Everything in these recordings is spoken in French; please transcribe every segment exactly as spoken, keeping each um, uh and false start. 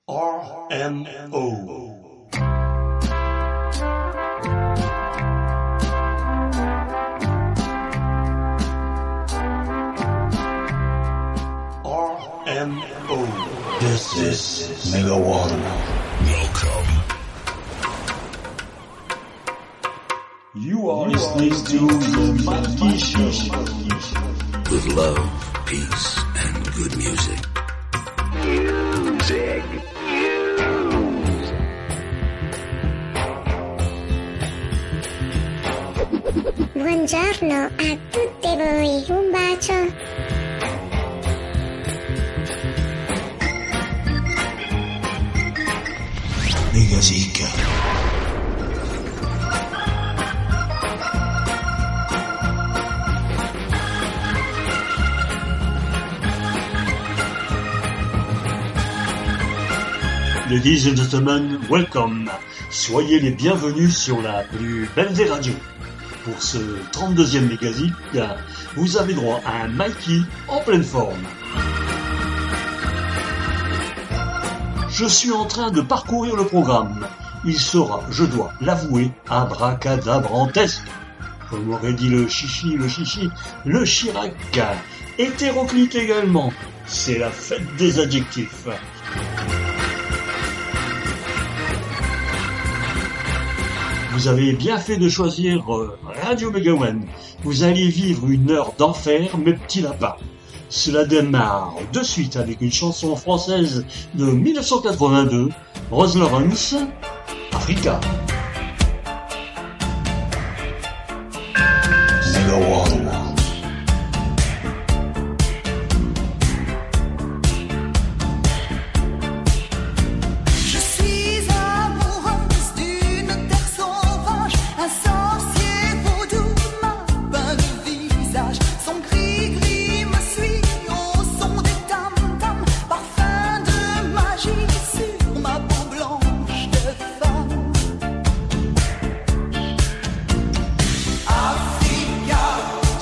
R M O. R M O. This is Mega One. Welcome. You are listening to The Mikey Show. With love, peace, and good music. Music. Buongiorno a tutti voi, un bacio. Megazika. Ladies and gentlemen, welcome. Soyez les bienvenus sur la plus belle des radios. Pour ce trente-deuxième Mégazik, vous avez droit à un Mikey en pleine forme. Je suis en train de parcourir le programme. Il sera, je dois l'avouer, abracadabrantesque. Comme aurait dit le chichi, le chichi, le Chirac. Hétéroclite également. C'est la fête des adjectifs. Vous avez bien fait de choisir euh, Radio Megawan. Vous allez vivre une heure d'enfer, mes petits lapins. Cela démarre de suite avec une chanson française de mille neuf cent quatre-vingt-deux, Rose Lawrence, Africa. Megawan. Africa.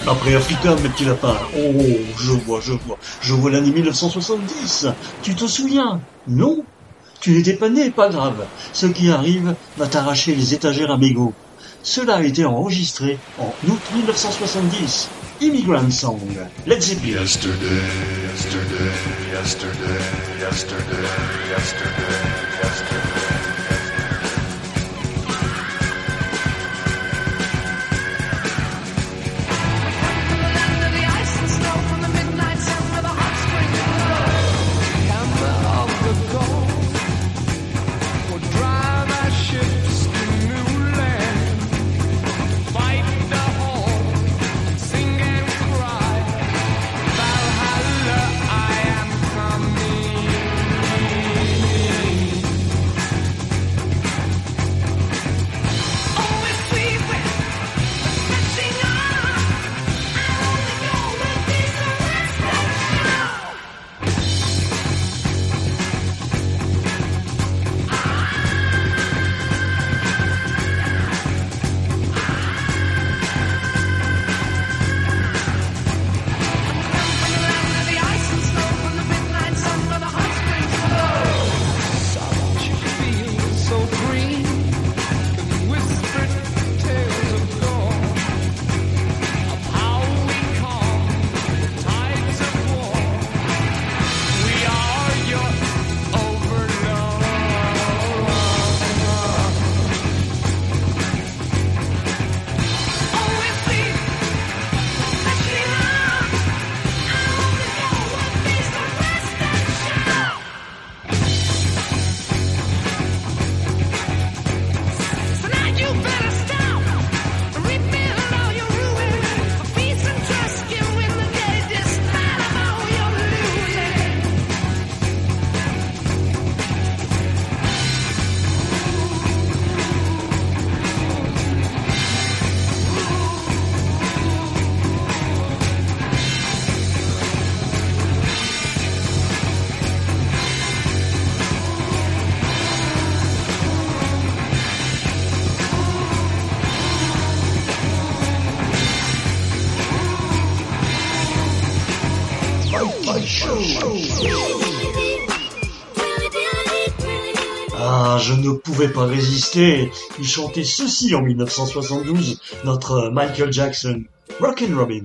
Après Africa, mes petits lapins. Oh, je vois, je vois. Je vois l'année mille neuf cent soixante-dix. Tu te souviens? Non? Tu n'étais pas né, pas grave. Ce qui arrive va t'arracher les étagères à mégots. Cela a été enregistré en août mille neuf cent soixante-dix. Immigrant Song. Led Zeppelin. Yesterday, yesterday, yesterday, yesterday, yesterday, yesterday. Ah, je ne pouvais pas résister. Il chantait ceci en mille neuf cent soixante-douze, notre Michael Jackson, Rockin' Robin.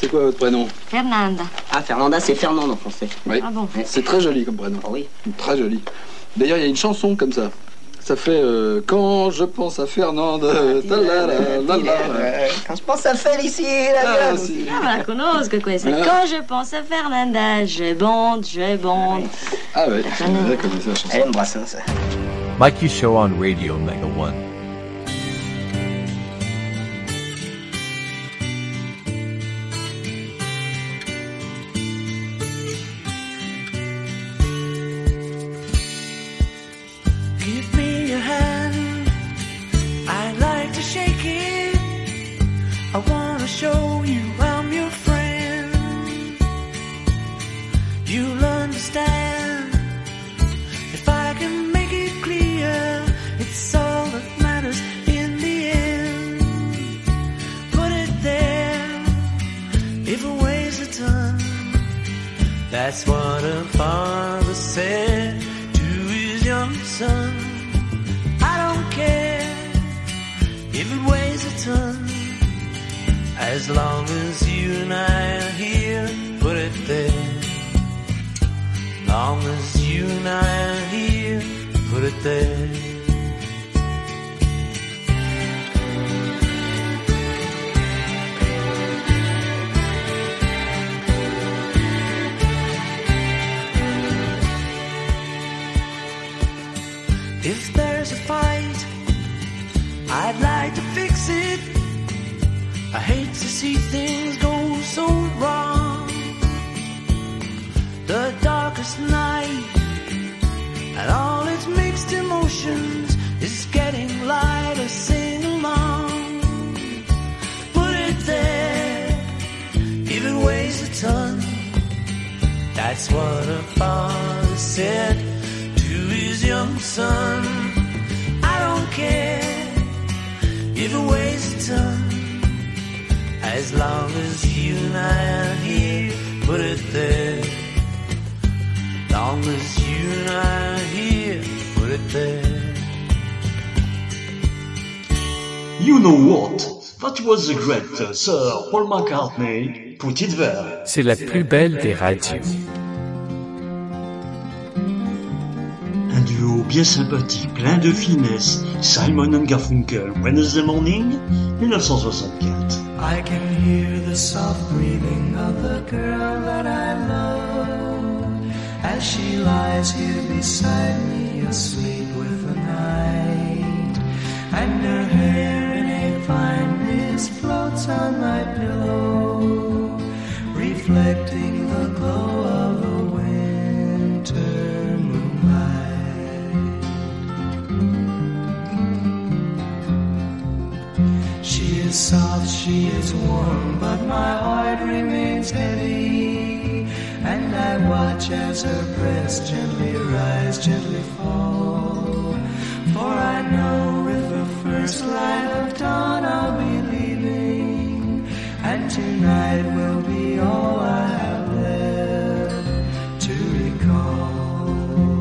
c'est quoi votre prénom? Fernanda. Ah, Fernanda, c'est Fernande en français. Oui. Ah bon? C'est très joli comme prénom. Oh oui. Très joli. D'ailleurs, il y a une chanson comme ça. Ça fait euh, Quand je pense à Fernande. Ah, talala, talala. Quand je pense à Félicie, la Ah, gueule. si. Ah, ma la conosco questa. Ah. Quand je pense à Fernanda, je bonde, je bonde. Ah ouais, j'ai déjà connu ça, la chanson. Elle aime Brassens, ça. Mikey Show on Radio Mega One. Give me your hand, I'd like to shake it. I wanna show you I'm your friend. You'll understand if I can make it clear. It's all that matters in the end. Put it there, if it weighs a ton. That's what a father said to his young son. I don't care if it weighs a ton, as long as you and I are here. Put it there, long as you and I are here. Put it there. If there's a fight, I'd like to fix it. I hate to see things go so wrong. The darkest night and all its mixed emotions is getting lighter. Sing along. Put it there, if it weighs a ton. That's what a father said to his young son. I don't care if it weighs a ton, as long as you and I are here. Put it there, long as you and I are here. Put it there. You know what? That was the great uh, Sir Paul McCartney. Put it there. C'est la plus belle des radios. Un duo bien sympathique, plein de finesse. Simon and Garfunkel, Wednesday Morning, dix-neuf cent soixante-quatre. I can hear the soft breathing of the girl that I love as she lies here beside me, asleep with the night, and her hair in a fine mist floats on my pillow, reflecting the glow of the winter moonlight. She is soft, she is warm, but my heart remains heavy, and I watch as her breast gently rise, gently fall. For I know with the first light of dawn I'll be leaving, and tonight will be all I have left to recall.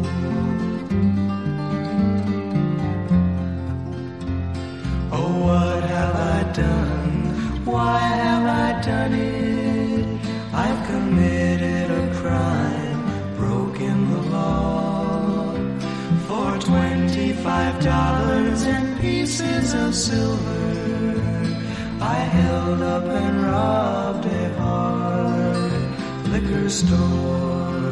Oh, what have I done? Why have I done it? I've committed a crime, broken the law. For twenty-five dollars and pieces of silver, I held up and robbed a hard liquor store.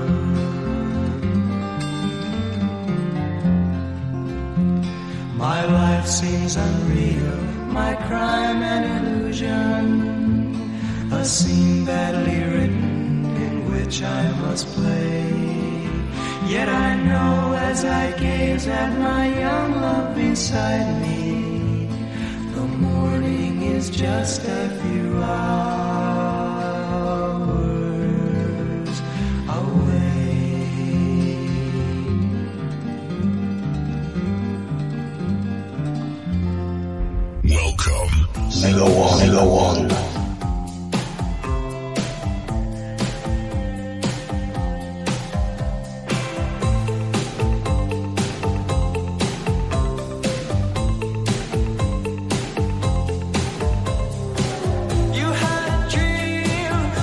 My life seems unreal, my crime an illusion, a scene badly written in which I must play. Yet I know as I gaze at my young love beside me, the morning is just a few hours away. Welcome. Mega One, Mega One. You had a dream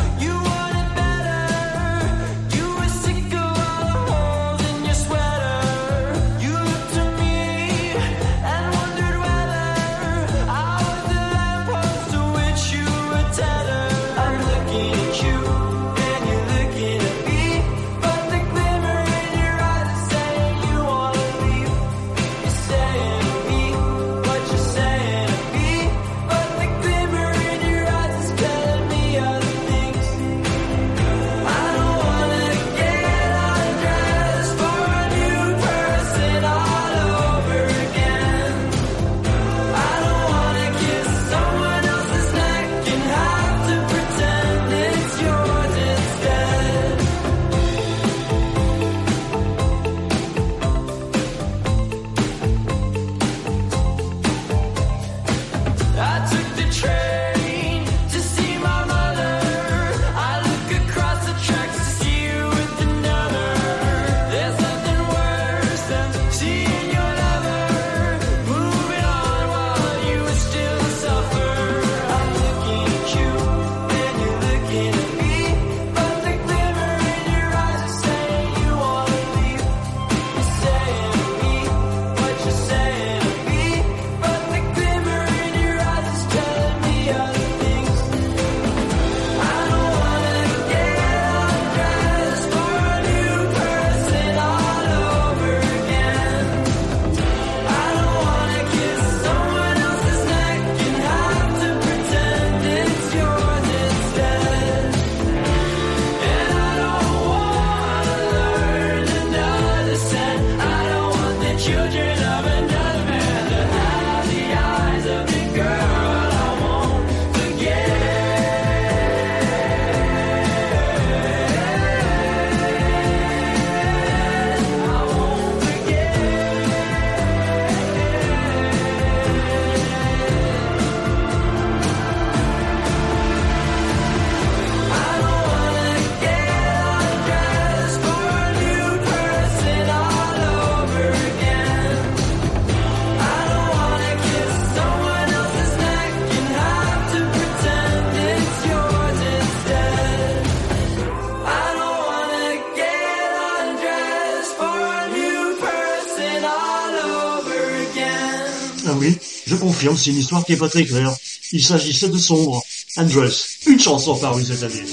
Ah oui, je confirme, c'est une histoire qui est pas très claire. Il s'agissait de Sombre, Andress, une chanson parue cette année.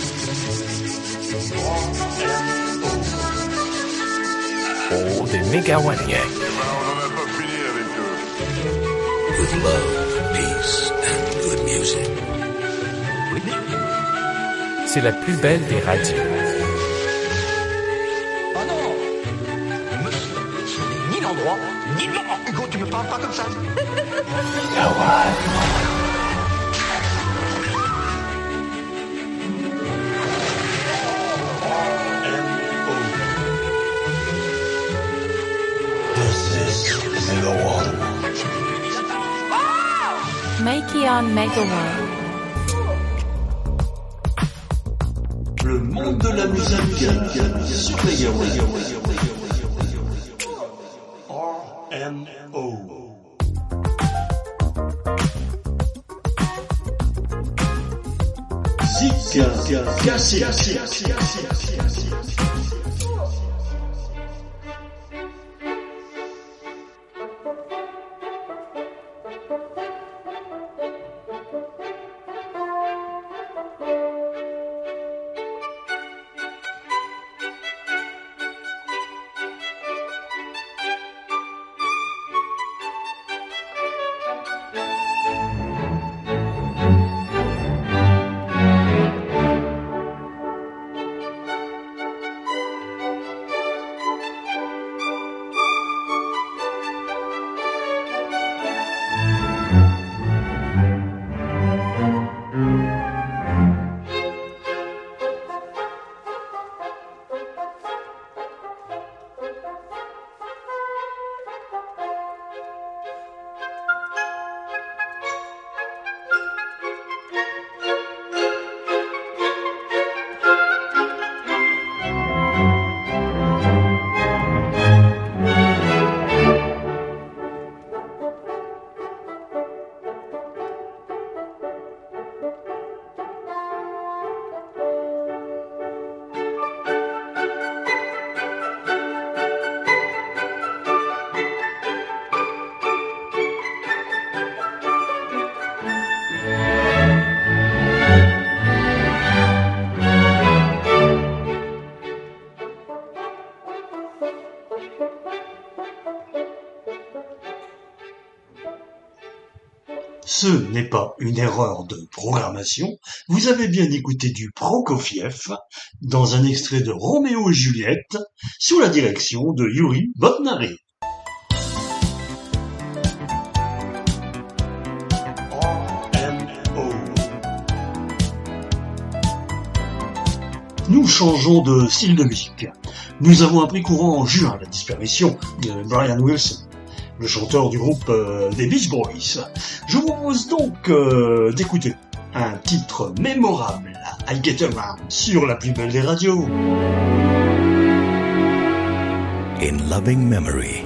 Oh, des Megawan Gang. With love, peace, and good music. C'est la plus belle des radios. Ah non, monsieur, ce n'est ni l'endroit, ni le moment. Hugo, tu me parles pas comme ça. Megawan. Mikey on Megawan. Le monde de la musique sur Megawan. R M O. Zika, cassé, cassé, cassé, cassé. Ce n'est pas une erreur de programmation, vous avez bien écouté du Prokofiev dans un extrait de Roméo et Juliette sous la direction de Yuri Botnaré. Nous changeons de style de musique. Nous avons appris courant en juin la disparition de Brian Wilson. le chanteur du groupe euh, des Beach Boys. Je vous propose donc euh, d'écouter un titre mémorable, I Get Around, sur la plus belle des radios. In loving memory.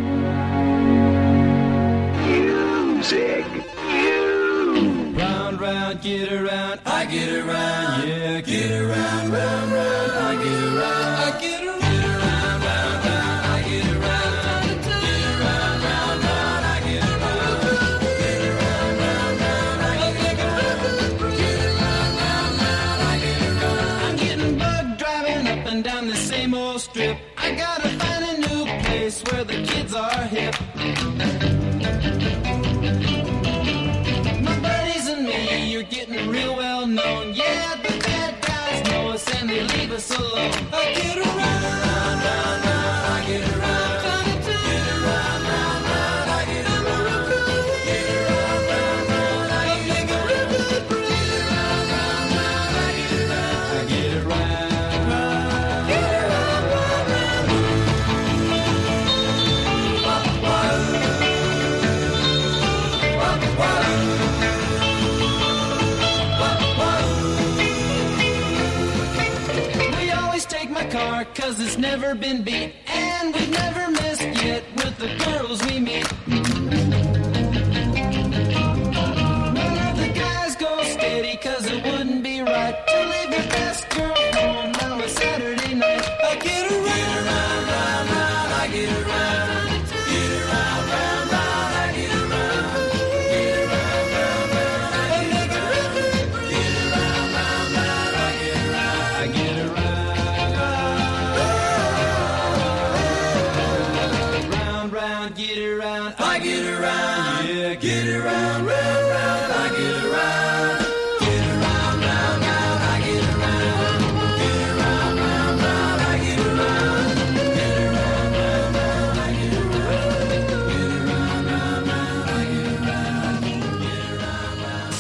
Music. Round, round, get around, I get around, yeah, get around, round, round, I get around, I get around, get around, round, round, I get around, get around, round, round, I get around, get around, round, round, I get around, get around, round, round, I get around. I'm getting bugged driving up and down the same old strip. I gotta find a new place where the kids are hip. You're getting real well known. Yeah, the bad guys know us and they leave us alone. I get around, round, round, round, I get around. Get around, round, round, I get around. Get around, round, round, I get around. Get around, round, round, I get around. I get around. Get around, round, round. Wah, wah, wah. Car, cause it's never been beat, and we've never missed yet with the girls we meet. None of the guys go steady, cause it wouldn't be right to leave your best girl home on a Saturday night. I get around, get around, round, round, I get around, get around, round, round, I get around, get around, round, round, I get around, get around, round, round, I get around, I get around. Get around, I get around, yeah, get around, round, round, I get around, get around, round, round, I get around, get around, round, round, I get around, get around, round, round, I get around, get around, round, round, I get around, get around, round,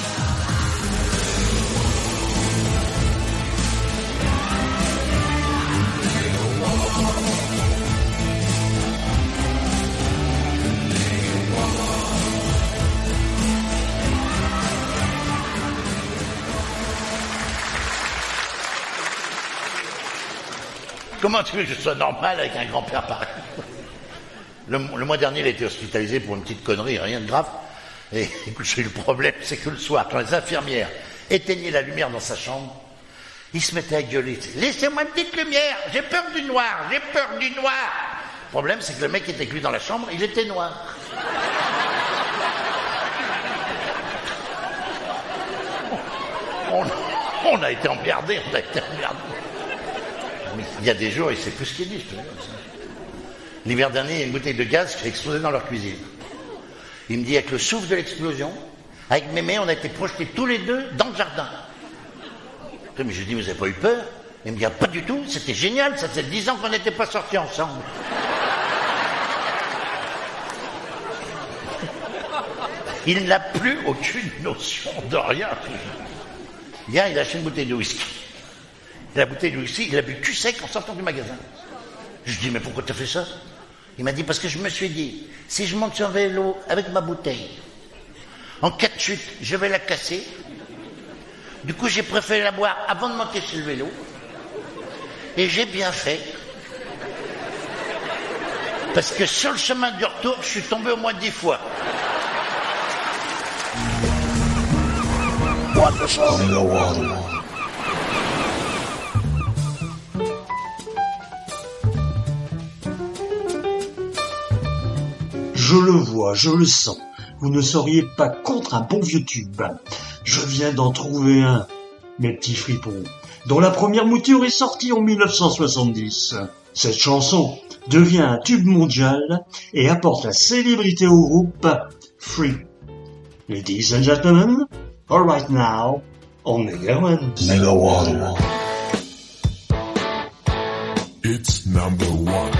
Comment tu veux que je sois normal avec un grand-père pareil? le, le mois dernier, il a été hospitalisé pour une petite connerie, rien de grave. Et écoute, j'ai eu le problème, c'est que le soir, quand les infirmières éteignaient la lumière dans sa chambre, il se mettait à gueuler. Laissez-moi une petite lumière, j'ai peur du noir, j'ai peur du noir. Le problème, c'est que le mec qui était avec lui dans la chambre, il était noir. On, on a été emmerdés, on a été emmerdés. Il y a des jours, il sait plus ce qu'il dit, je te dis. L'hiver dernier, il y a une bouteille de gaz qui a explosé dans leur cuisine. Il me dit, avec le souffle de l'explosion, avec Mémé, on a été projetés tous les deux dans le jardin. Mais je lui dis, vous n'avez pas eu peur? Il me dit, ah, pas du tout, c'était génial, ça faisait dix ans qu'on n'était pas sortis ensemble. Il n'a plus aucune notion de rien. Hier, il a acheté une bouteille de whisky. La bouteille de whisky, il a bu cul sec en sortant du magasin. Je lui dis, mais pourquoi tu as fait ça? Il m'a dit, parce que je me suis dit, si je monte sur un vélo avec ma bouteille, en cas de chute, je vais la casser. Du coup, j'ai préféré la boire avant de monter sur le vélo. Et j'ai bien fait. Parce que sur le chemin du retour, je suis tombé au moins dix fois. Je le vois, je le sens. Vous ne seriez pas contre un bon vieux tube. Je viens d'en trouver un, mes petits fripons, dont la première mouture est sortie en mille neuf cent soixante-dix. Cette chanson devient un tube mondial et apporte la célébrité au groupe Free. Ladies and gentlemen, all right now, on Mega One. Mega One. It's number one.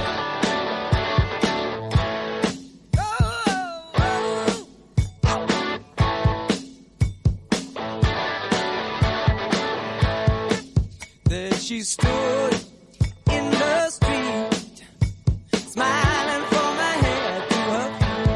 She stood in the street, smiling from her head to her feet.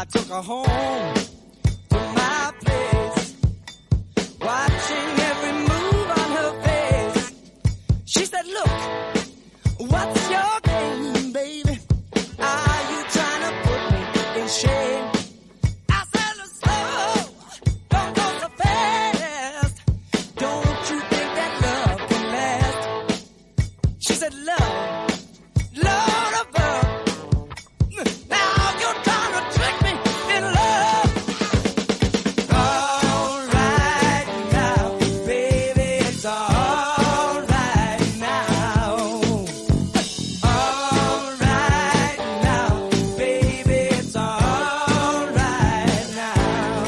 I took her home to my place, watching every move on her face. She said, look, what's your game, baby? Are you trying to put me in shame? I said, slow, don't go so fast. Don't you think that love can last? She said, love, Lord above. Now you're trying to trick me in love. All right now, baby, it's all right now. All right now, baby, it's all right now.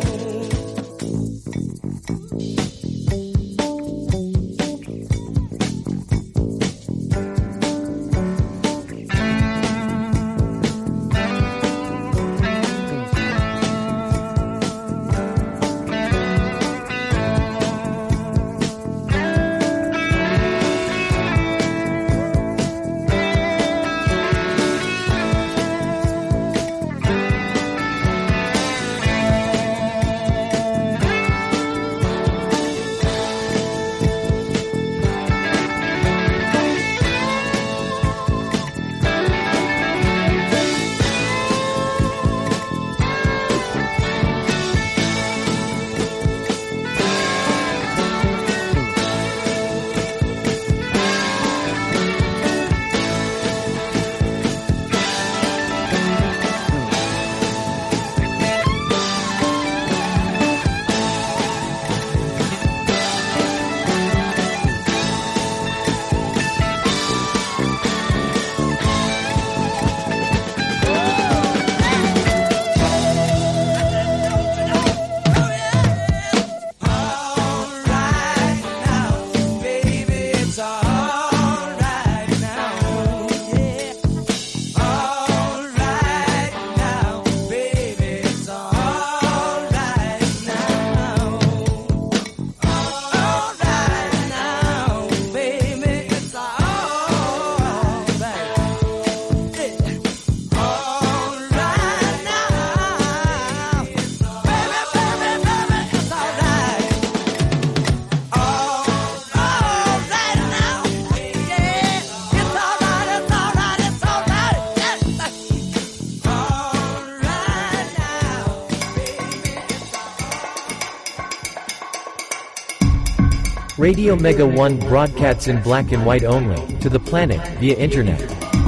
Radio Mega One broadcasts in black and white only, to the planet, via internet.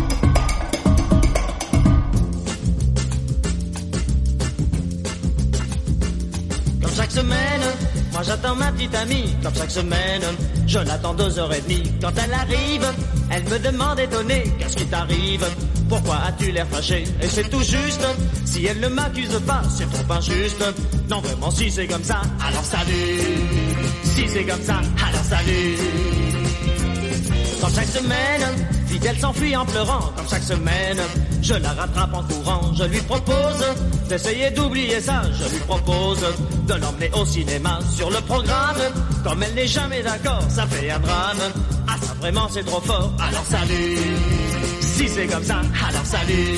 Comme chaque semaine, moi j'attends ma petite amie. Comme chaque semaine, je l'attends deux heures et demie. Quand elle arrive, elle me demande étonnée, qu'est-ce qui t'arrive? Pourquoi as-tu l'air fâché? Et c'est tout juste, si elle ne m'accuse pas, c'est trop injuste. Non vraiment, si c'est comme ça, alors salut. Si c'est comme ça, alors salut. Comme chaque semaine, vite elle s'enfuit en pleurant. Comme chaque semaine, je la rattrape en courant. Je lui propose d'essayer d'oublier ça. Je lui propose de l'emmener au cinéma. Sur le programme, comme elle n'est jamais d'accord, ça fait un drame. Ah ça vraiment c'est trop fort, alors salut. Si c'est comme ça, alors salut.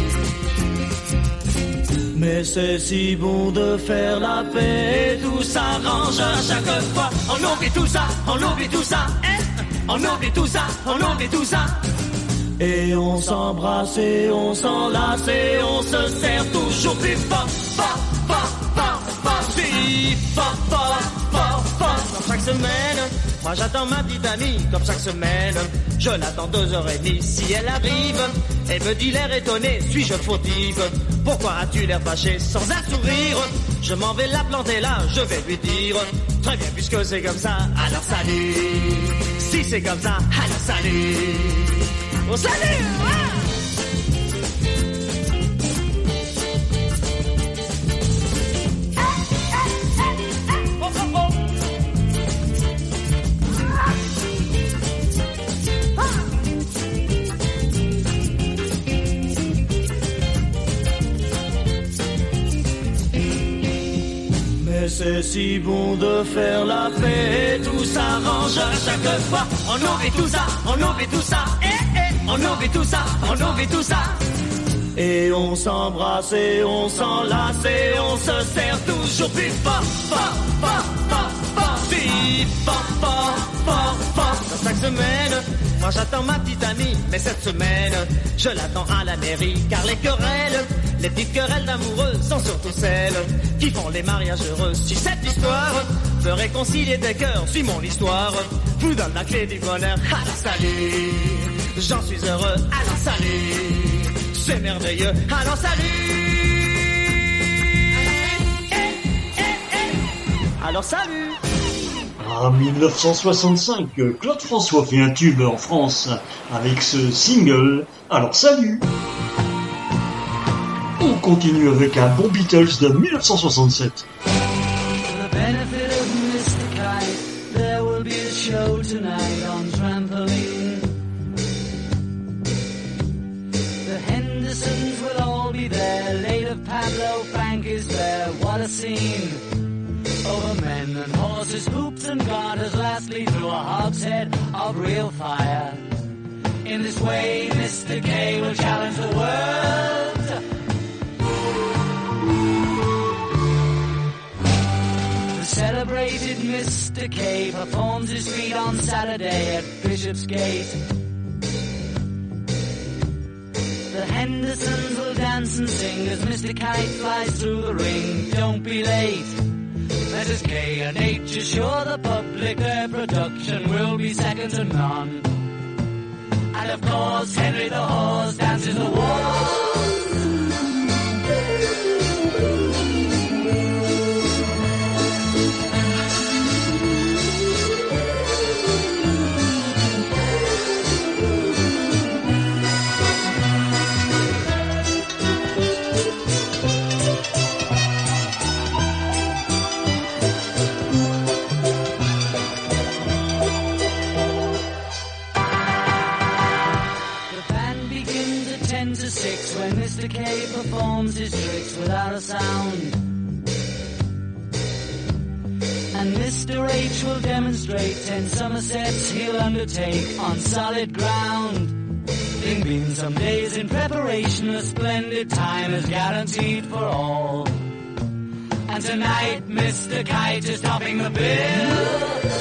Mais c'est si bon de faire la paix, tout s'arrange à chaque fois. On oublie tout ça, on oublie tout ça, eh? On oublie tout ça, on oublie tout ça. Et on s'embrasse et on s'enlace et on se serre toujours plus fort, fort, fort, fort, fort, si, fort, fort, fort, fort. Comme chaque semaine, moi j'attends ma petite amie. Comme chaque semaine, je l'attends deux heures et demie. Si elle arrive, elle me dit l'air étonné, suis-je fautive? Pourquoi as-tu l'air fâché sans un sourire? Je m'en vais la planter là, je vais lui dire, très bien puisque c'est comme ça, alors salut. Si c'est comme ça, alors salut. Oh salut, ouais. C'est si bon de faire la paix, tout s'arrange à chaque fois. On oublie tout ça, on oublie tout ça, eh, eh. On oublie tout ça, on oublie tout ça. Et on s'embrasse et on s'enlace et on se serre toujours plus fort, fort, fort, fort, fort, plus fort, fort, fort, fort. Dans chaque semaine, moi j'attends ma petite amie, mais cette semaine, je l'attends à la mairie, car les querelles, les petites querelles d'amoureux sont surtout celles qui font les mariages heureux. Si cette histoire peut réconcilier des cœurs, suis mon histoire, vous donne la clé du bonheur. Alors salut, j'en suis heureux, alors salut. C'est merveilleux, alors salut. Eh, eh, eh. Alors salut. En dix-neuf cent soixante-cinq, Claude François fait un tube en France avec ce single, alors salut. On continue avec un bon Beatles de dix-neuf cent soixante-sept. The benefit of Mister Kite, there will be a show tonight on trampoline. Will all be there. Later Pablo Frank is there. What a scene. Over men and horses, hoops and garters. Lastly through a hogshead of real fire. In this way Mister K will challenge the world. The celebrated Mister K performs his feat on Saturday at Bishopsgate. The Hendersons will dance and sing as Mister Kite flies through the ring. Don't be late. Missus K and H assure the public their production will be second to none. And of course, Henry the Horse dances the waltz. When Mister K performs his tricks without a sound, and Mister H will demonstrate ten Somersets he'll undertake on solid ground. Bing bing, some days in preparation, a splendid time is guaranteed for all. And tonight Mister Kite is topping the bill.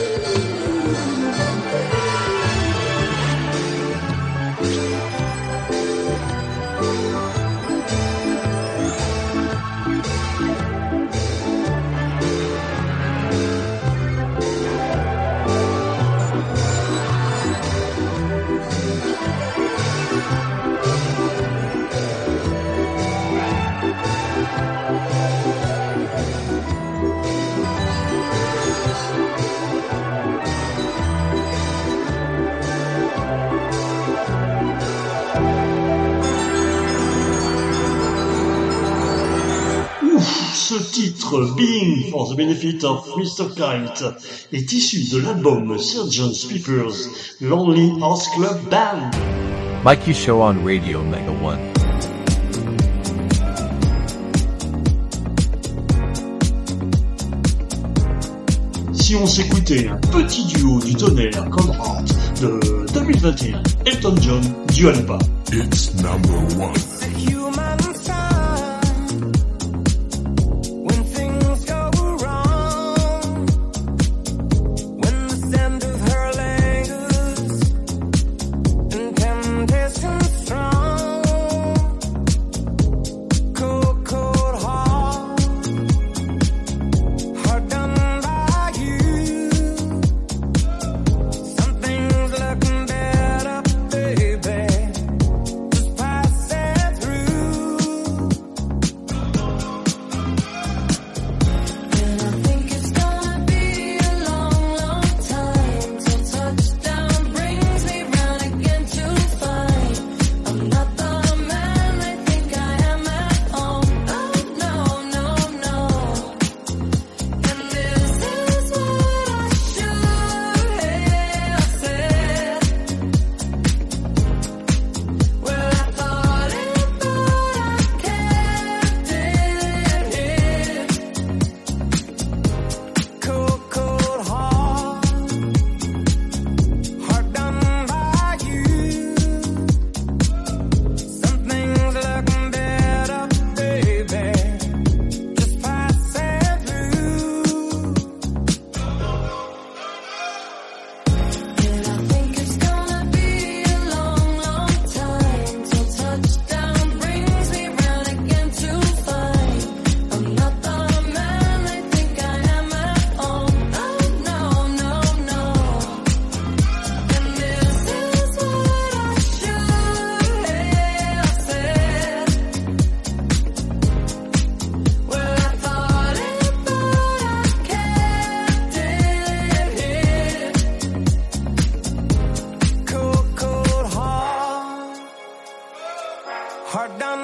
Ce titre, Being for the Benefit of Mister Kite, est issu de l'album Sergeant Pepper's Lonely Hearts Club Band. Mikey Show on Radio Mega One. Si on s'écoutait un petit duo du tonnerre Conrad de deux mille vingt et un, Elton John, Dua Lipa. It's number one. Through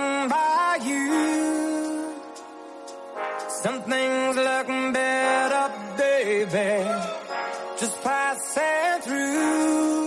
walking by you. Something's looking better, baby. Just passing through.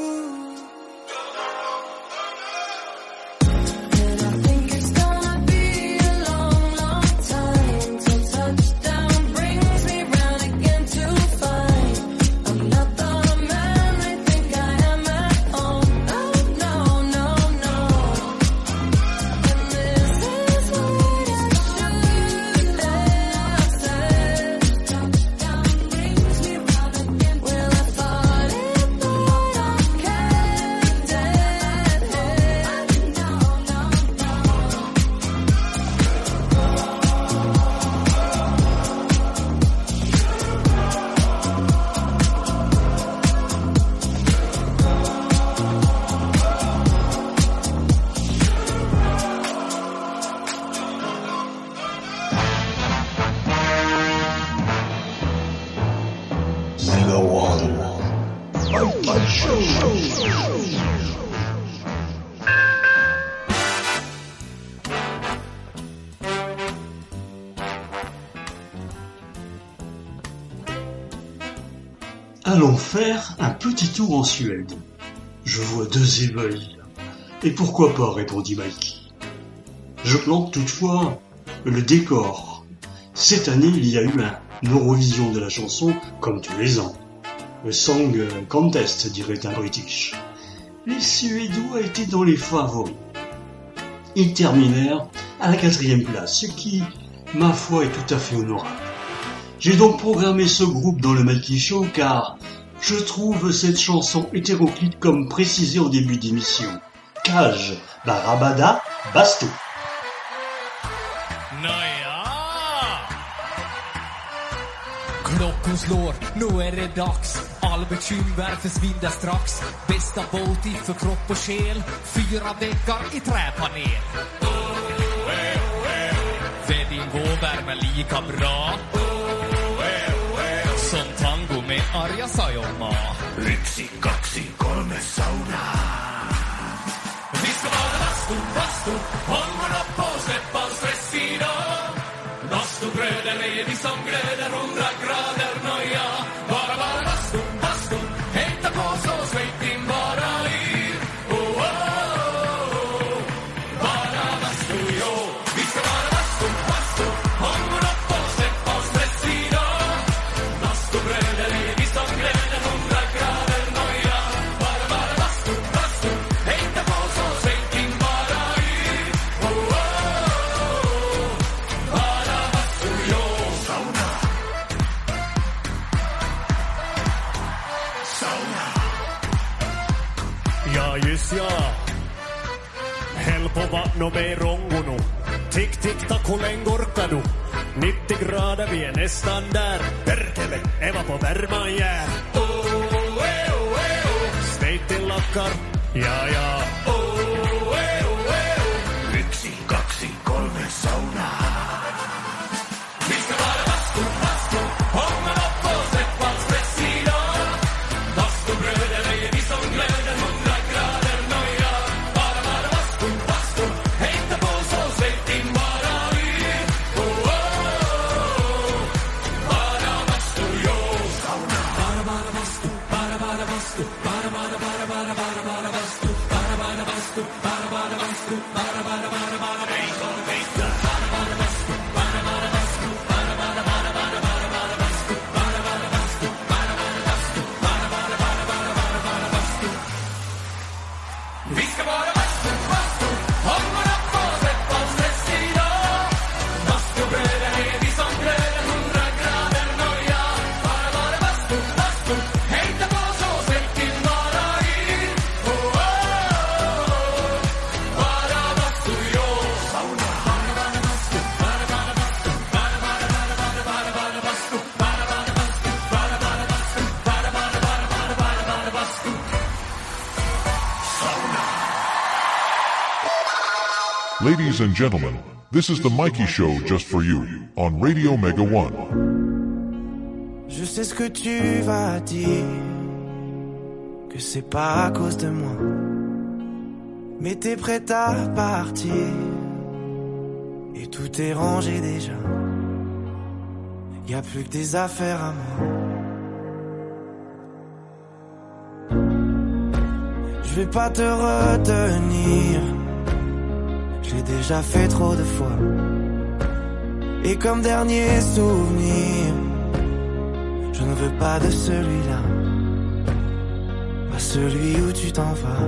Allons faire un petit tour en Suède. Je vois deux éveils. Et pourquoi pas, répondit Mikey. Je plante toutefois le décor. Cette année, il y a eu un Eurovision de la chanson comme tous les ans. Le Song Contest, dirait un British. Les Suédois étaient dans les favoris. Ils terminèrent à la quatrième place, ce qui, ma foi, est tout à fait honorable. J'ai donc programmé ce groupe dans le Mikey Show car je trouve cette chanson hétéroclite comme précisé au début d'émission. Cage, Barabada, Basto. Klockan slår, nu är det dags. All bekymmer försvinner strax. Bästa båt för kropp och själ. Fyra väggar i träpanel. För din vårvärme lika bra som tango med Arja Saijonmaa. Yksi, kaksi, kolme sauna. Vi ska vara vastu, vastu. Hållorna på, släpp all stress idag. Vastubröder är vi som glöder hundra grader nöja. Bara, bara vastu, vastu. Hämta på så släpp in bara i. Oh, oh, oh. Bara vastu, jo. Vi ska vara vastu, vastu. Hållorna på, släpp all stress idag. Vastubröder är vi som glöder hundra grader nöja. Bara, bara vastu, vastu. Hämta på så släpp in bara i. Oh, oh, oh. Bara vastu, jo. Sauna. Sauna. Ja, just ja. Häll på vattnet med rongono. Tick, tick, tack, hur länge orkar du? nittio grader, vi är nästan där. Perkele, Eva på värman jär. Oh, oh, eh, oh, eh, oh. Steitin lakkar, ja, ja. Oh, eh, oh, eh, oh. Yksi, kaksi, kolme sauna. Vi ska vara vastu, vastu. Hånglarna på, släpp all stress idag. Vastubröder är vi som glöder hundra grader nöja. Bara, bara vastu, vastu. Hämta på så släpp in bara i. Oh, oh, oh. Bara vastu, jo. Sauna. Bara, bara vastu. Bara, bara vastu. Bara, bara, bara, bara, bara, bara vastu. Bara, bara vastu. Bara, bara vastu. Bara, bara, bara, bara, bara. Hej, bara, hej. Bara, bara vastu. Bara, bara vastu. Bara, bara, bara, bara, bara, bara vastu. Bara, bara vastu. Bara, bara vastu. Bara, bara, bara, bara, bara, bara vastu. Vi ska vara vastu, vastu. Hånglarna på, släpp all stress idag. Vastubröder är vi som glöder hundra grader nöja. Bara, bara vastu, vastu. Hämta på så släpp in bara i. Oh, oh, oh. Bara vastu, jo. Sauna. Bara, bara vastu. Bara, bara vastu. Bara, bara, bara, bara, bara, bara vastu. Bara, bara vastu. Bara, bara vastu. Bara, bara, bara, bara, bara, bara vastu. Ladies and gentlemen, this is the Mikey Show just for you on Radio Mega One. Je sais ce que tu vas dire, que c'est pas à cause de moi, mais t'es prête à partir et tout est rangé déjà. Y a plus que des affaires à moi. Je vais pas te retenir, je l'ai déjà fait trop de fois. Et comme dernier souvenir, je ne veux pas de celui-là, pas celui où tu t'en vas.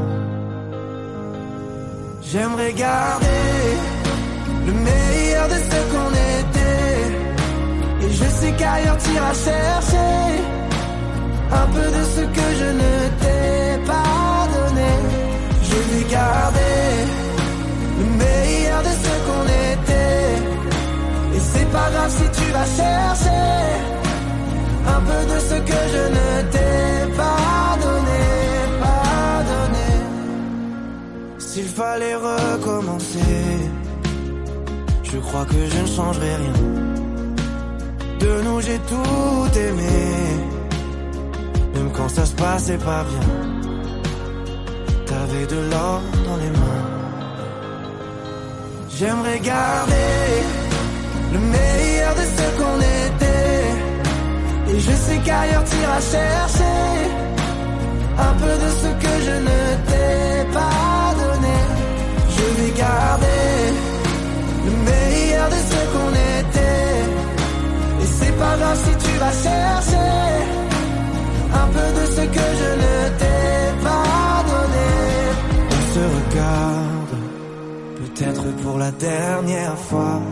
J'aimerais garder le meilleur de ce qu'on était, et je sais qu'ailleurs t'iras chercher un peu de ce que je ne t'ai pas donné. Je vais garder le meilleur de ce qu'on était, et c'est pas grave si tu vas chercher un peu de ce que je ne t'ai pas donné, pas donné. S'il fallait recommencer, je crois que je ne changerai rien. De nous j'ai tout aimé, même quand ça se passait pas bien. T'avais de l'or dans les mains. J'aimerais garder le meilleur de ce qu'on était, et je sais qu'ailleurs t'iras chercher un peu de ce que je ne t'ai pas donné. Je vais garder le meilleur de ce qu'on était, et c'est pas grave si tu vas chercher un peu de ce que je ne t'ai pas donné. On se regarde, peut-être pour la dernière fois,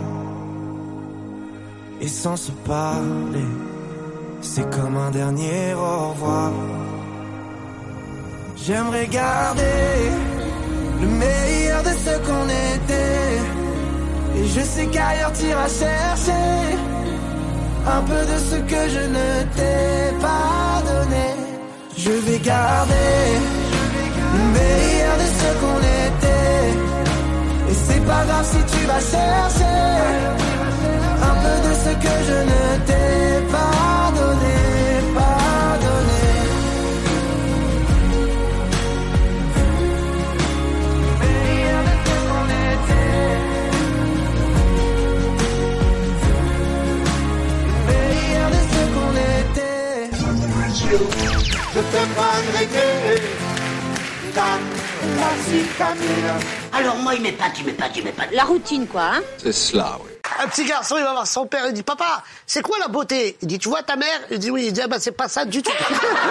et sans se parler, c'est comme un dernier au revoir. J'aimerais garder le meilleur de ce qu'on était, et je sais qu'ailleurs t'iras chercher un peu de ce que je ne t'ai pas donné. Je vais garder le meilleur de ce qu'on était, et c'est pas grave si tu vas chercher un peu de ce que je ne t'ai pas donné, pas donné. Meilleur de ce qu'on était, meilleur de ce qu'on était. Je te prendrai dans la citamine. Alors moi il m'épate, il m'épate, il m'épate. La routine quoi, hein. C'est cela, oui. Un petit garçon, il va voir son père, il dit « Papa, c'est quoi la beauté ?» Il dit « Tu vois ta mère ?» Il dit « Oui. » Il dit « Ah ben c'est pas ça du tout. »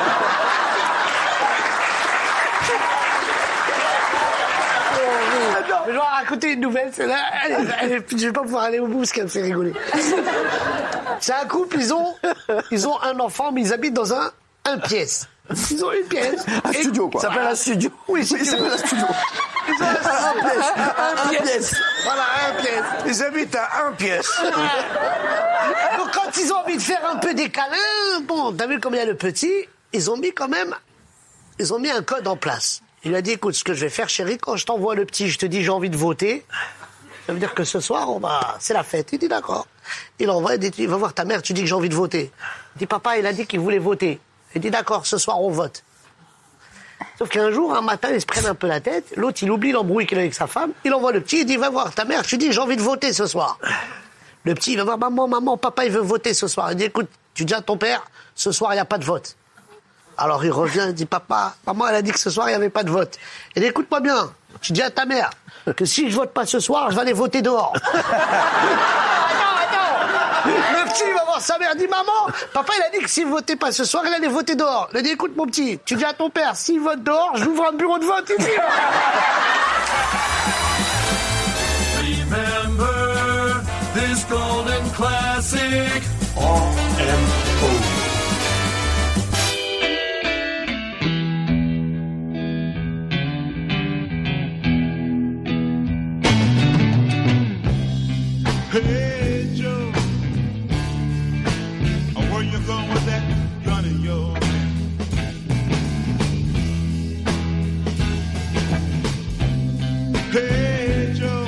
Je vais raconter une nouvelle, c'est là, elle, elle, je vais pas pouvoir aller au bout parce qu'elle me fait rigoler. C'est un couple, ils ont, ils ont un enfant, mais ils habitent dans un, un pièce. Ils ont une pièce. Un studio, quoi. Ça s'appelle un studio. Oui, oui, ça s'appelle un studio. Ils ont un, un pièce. Un pièce. Voilà, un pièce. Ils habitent à un pièce. Donc quand ils ont envie de faire un peu des câlins, bon, t'as vu combien il y a le petit, ils ont mis quand même, ils ont mis un code en place. Il a dit, écoute, ce que je vais faire, chérie, quand je t'envoie le petit, je te dis j'ai envie de voter. Ça veut dire que ce soir, on va, c'est la fête. Il dit d'accord. Il envoie, il dit, il va voir ta mère, tu dis que j'ai envie de voter. Il dit, papa, il a dit qu'il voulait voter. Il dit, d'accord, ce soir, on vote. Sauf qu'un jour, un matin, ils se prennent un peu la tête. L'autre, il oublie l'embrouille qu'il a avec sa femme. Il envoie le petit, il dit, va voir ta mère, tu dis, j'ai envie de voter ce soir. Le petit, il va voir maman, maman, papa, il veut voter ce soir. Il dit, écoute, tu dis à ton père, ce soir, il n'y a pas de vote. Alors il revient, il dit, papa, maman, elle a dit que ce soir, il n'y avait pas de vote. Il dit, écoute-moi bien, tu dis à ta mère que si je vote pas ce soir, je vais aller voter dehors. Attends, attends. Le petit, il va voir sa mère, il dit, maman, papa, il a dit que s'il votait pas ce soir, il allait voter dehors. Il dit, écoute, mon petit, tu dis à ton père, s'il vote dehors, j'ouvre un bureau de vote ici. Remember this golden classic, R M O. Hey Joe, where you going with that gun in your hand? Hey Joe,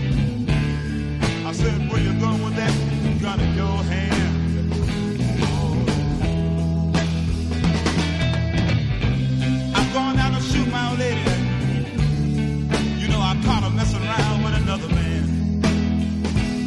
I said where you going with that gun in your hand? Oh. I'm going out to shoot my old lady. You know I caught her messing around with another man.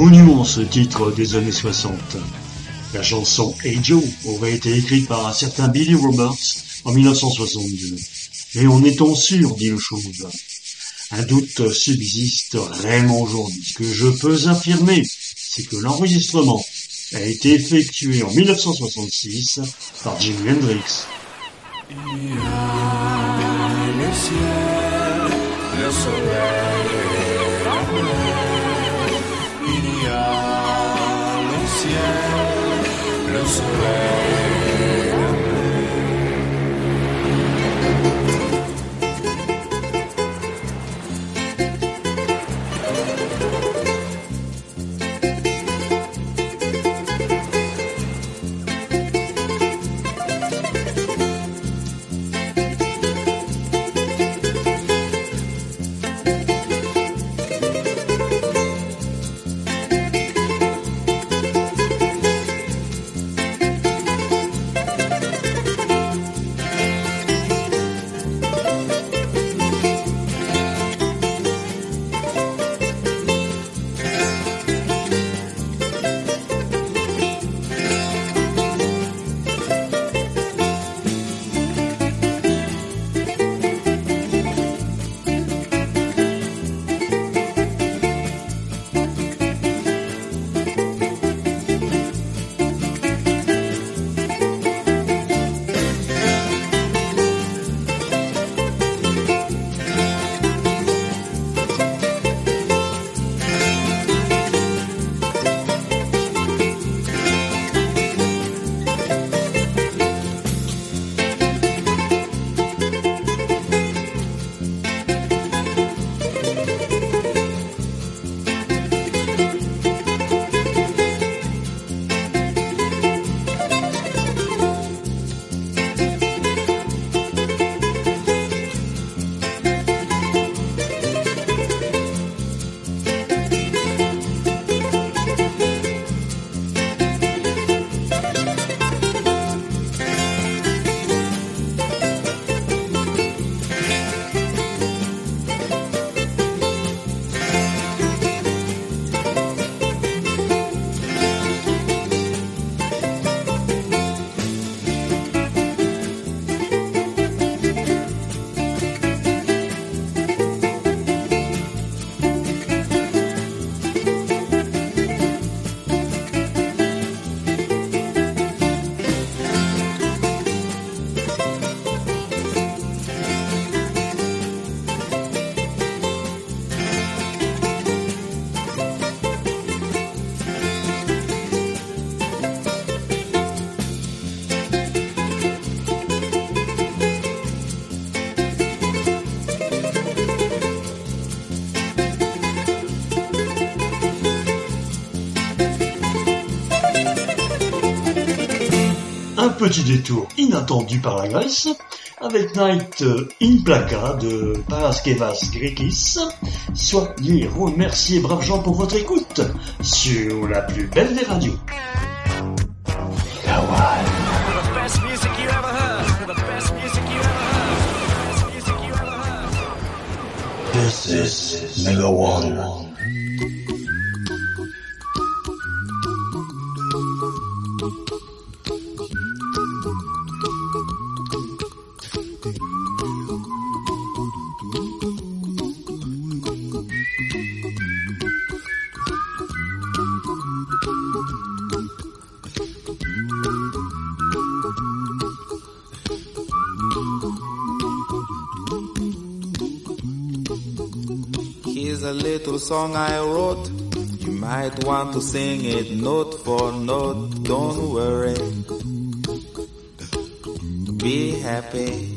monument, ce titre des années soixante. La chanson Hey Joe aurait été écrite par un certain Billy Roberts en mille neuf cent soixante-deux. Mais en est-on sûr d'une chose? Un doute subsiste vraiment aujourd'hui. Ce que je peux affirmer, c'est que l'enregistrement a été effectué en mille neuf cent soixante-six par Jimi Hendrix. Il y a le ciel, le soleil et la mer. Il y a le ciel, le soleil et la mer. Un petit détour inattendu par la Grèce, avec Night in Plaka de Paraskevas Grikis. Soyez remerciés, braves gens, pour votre écoute sur la plus belle des radios. This is Mega One. Here's a little song I wrote. You might want to sing it note for note. Don't worry. Be happy.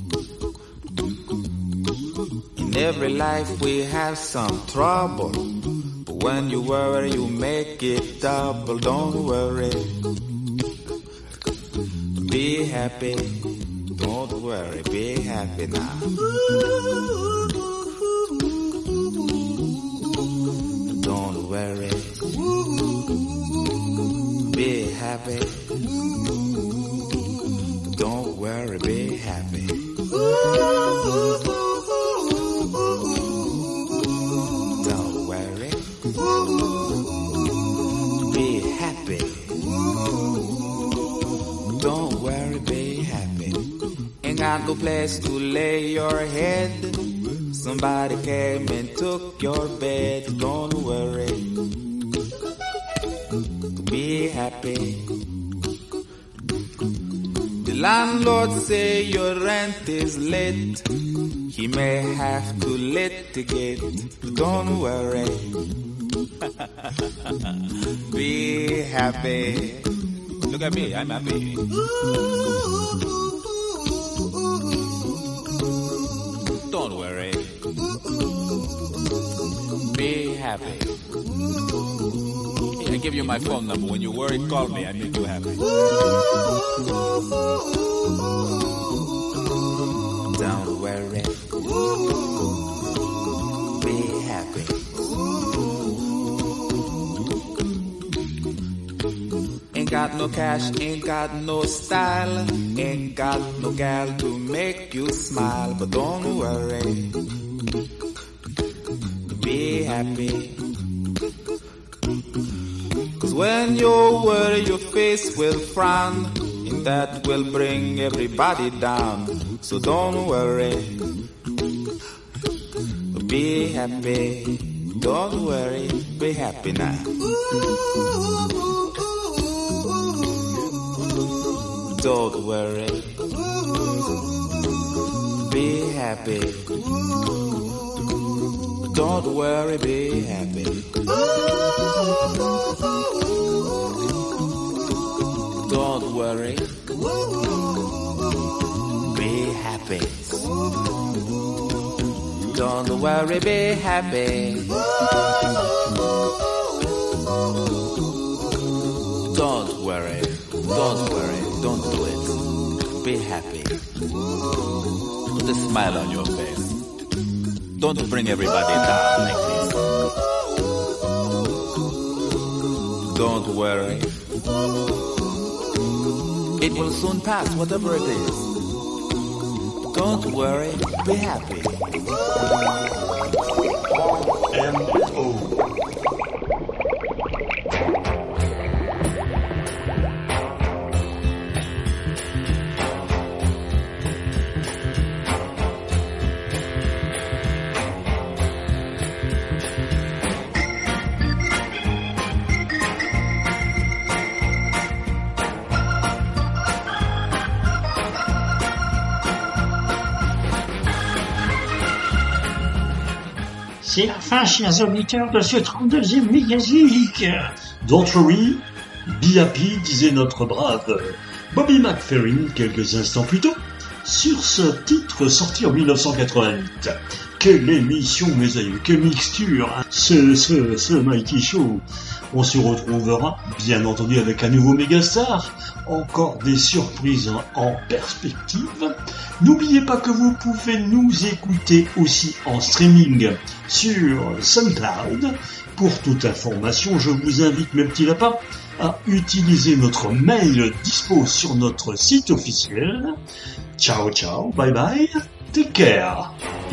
In every life we have some trouble. But when you worry, you make it double. Don't worry. Be happy. Don't worry. Be happy now. Don't worry. Be happy. Don't worry, be happy. Don't worry. no place to lay your head. Somebody came and took your bed. Don't worry, be happy. The landlord say your rent is late. He may have to litigate. Don't worry, be happy. Look at me, I'm happy. Don't worry, be happy. I give you my phone number. When you worry, call me. I make you happy. Don't worry, be happy. Ain't got no cash, ain't got no style, ain't got no gal to make you smile. But don't worry, be happy. Cause when you worry, your face will frown, and that will bring everybody down. So don't worry, be happy. Don't worry, be happy now. Don't worry, be happy. Don't worry, be happy. Don't worry, be happy. Don't worry, be happy. Don't worry, don't worry, don't do it. Be happy. Put a smile on your face. Don't bring everybody down like this. Don't worry. It will soon pass, whatever it is. Don't worry, be happy. M O C'est la fin, chers auditeurs, de ce trente-deuxième Mégazique. Don't worry, be happy, disait notre brave Bobby McFerrin quelques instants plus tôt, sur ce titre sorti en mille neuf cent quatre-vingt-huit. Quelle émission, mes aïeux, quelle mixture, hein, ce, ce, ce Mikey Show. On se retrouvera, bien entendu, avec un nouveau mégastar, encore des surprises en perspective. N'oubliez pas que vous pouvez nous écouter aussi en streaming sur SoundCloud. Pour toute information, je vous invite, mes petits lapins, à utiliser notre mail dispo sur notre site officiel. Ciao, ciao, bye bye, take care.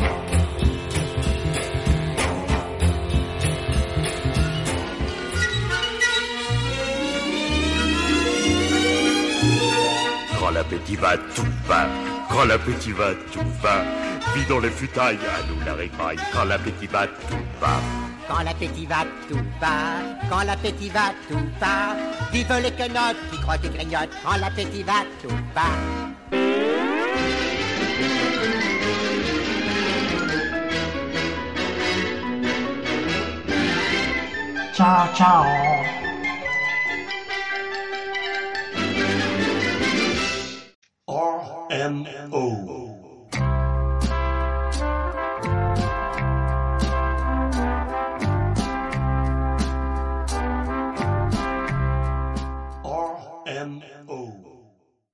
Quand l'appétit va, tout va. Quand l'appétit va, tout va. Vie dans les futailles, à nous la régraille. Quand l'appétit va, tout va. Quand l'appétit va, tout va. Quand l'appétit va, tout va. Vive les quenottes qui croquent et grignotent. Quand l'appétit va, tout va. Ciao, ciao. R M O